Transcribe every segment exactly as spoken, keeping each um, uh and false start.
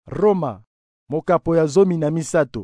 Roma, mokapo ya zomi na misato.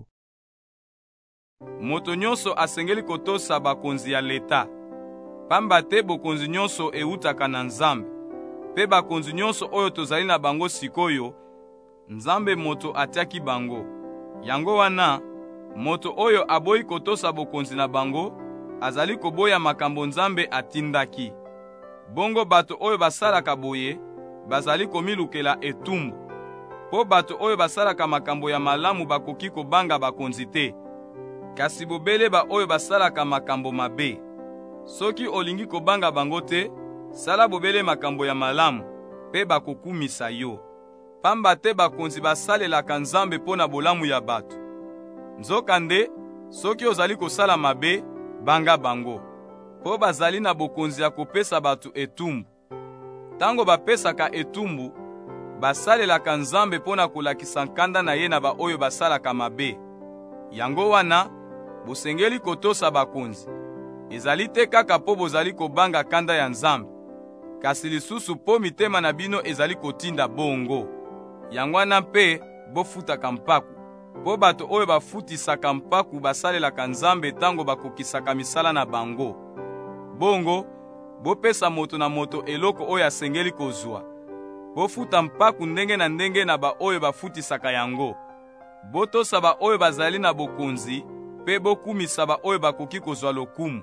Moto nyonso asengeli kotosa bakonzi ya leta. Pamba te bokonzi nyonso eutaka na Nzambe. Pe bakonzi nyonso oyo tozali na bango sikoyo, Nzambe moto atiaki bango. Yango wana, moto oyo aboyi kotosa bokonzi na bango, azali koboya makambo Nzambe atindaki. Bongo bato oyo basalaka boye, bazali komilukela etumbu. Po bato oyo basalaka makambo ya malamu bakoki kobanga bakonzi te. Kasi bobele ba oyo basalaka makambo mabe. Soki olingi kobanga bango te, sala bobele makambo ya malamu, pe bakokumisa yo. Pamba te bakonzi basalelaka Nzambe pona bolamu ya bato. Nzokande, soki ozali kosala mabe, banga bango. Po bazali na bokonzi ya kopesa bato etumbu. Tango bapesaka etumbu, basalelaka Nzambe pona kolakisa nkanda na ye na ba oyo basalaka mabe. Yango wana, bosengeli kotosa bakonzi. Ezali te kaka po bozali kobanga kanda ya Nzambe, kasi lisusu po mitema na bino ezali kotinda bongo. Yango wana mpe bofutaka mpaku, po bato oyo bafutisaka mpaku basalelaka Nzambe tango bakokisaka misala na bango. Bongo, bopesa moto na moto eloko oyo asengeli kozwa. Bofuta mpaku ndenge na ndenge na ba oyo bafutisaka yango. Botosa ba oyo bazali na bokonzi, pe bokumisa ba oyo bakoki kozwa lokumu.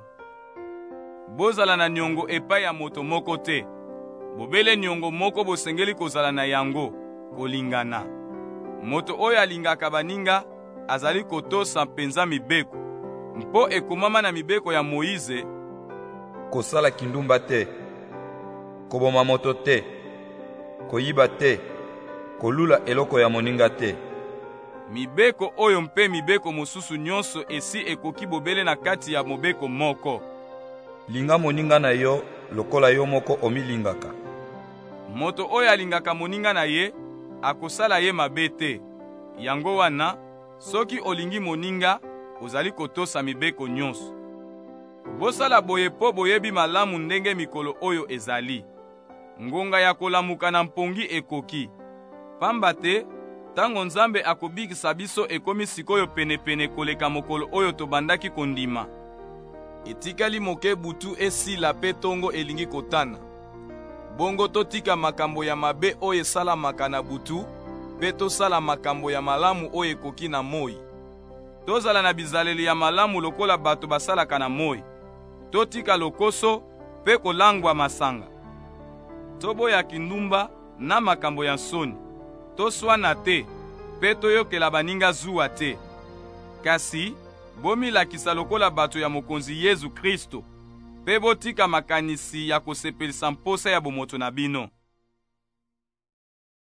Bozala na nyongo epai ya moto moko te. Bobele nyongo moko bosengeli kozala na yango, kolingana. Moto oyo alingaka baninga, azali kotosa mpenza mibeko. Mpo ekomama na mibeko ya Moize, kosala kindumba te, koboma moto te, koyiba te, kolula eloko ya moninga te. Mibeko oyo mpe mibeko mosusu nyonso esi ekoki bobele na kati ya mobeko moko. Linga moninga na yo lokola yo moko omilingaka. Moto oyo alingaka moninga na ye, akosala ye mabe te. Yango wana, soki olingi moninga, ozali kotosa mibeko nyonso. Bosala boye po boyebi malamu ndenge mikolo oyo ezali. Ngonga ya kolamuka na mpongi ekoki. Pamba te, tango Nzambe akobikisa biso ekomi sikoyo pene-pene koleka mokolo oyo tobandaki kondima. Etikali moke butu esila pe tongo elingi kotana. Bongo totika makambo ya mabe oyo esalamaka na butu, pe tosala makambo ya malamu oyo ekoki na moi. Tozala na bizaleli ya malamu lokola bato basalaka na moi. Totika lokoso pe kolangwa masanga. Toboya kindumba na makambo ya nsoni. Toswana te, pe toyokela baninga zuwa te. Kasi, bomilakisa lokola bato ya mokonzi Yesu Kristo, pe botika makanisi ya kosepelisa mposa ya bomoto na bino.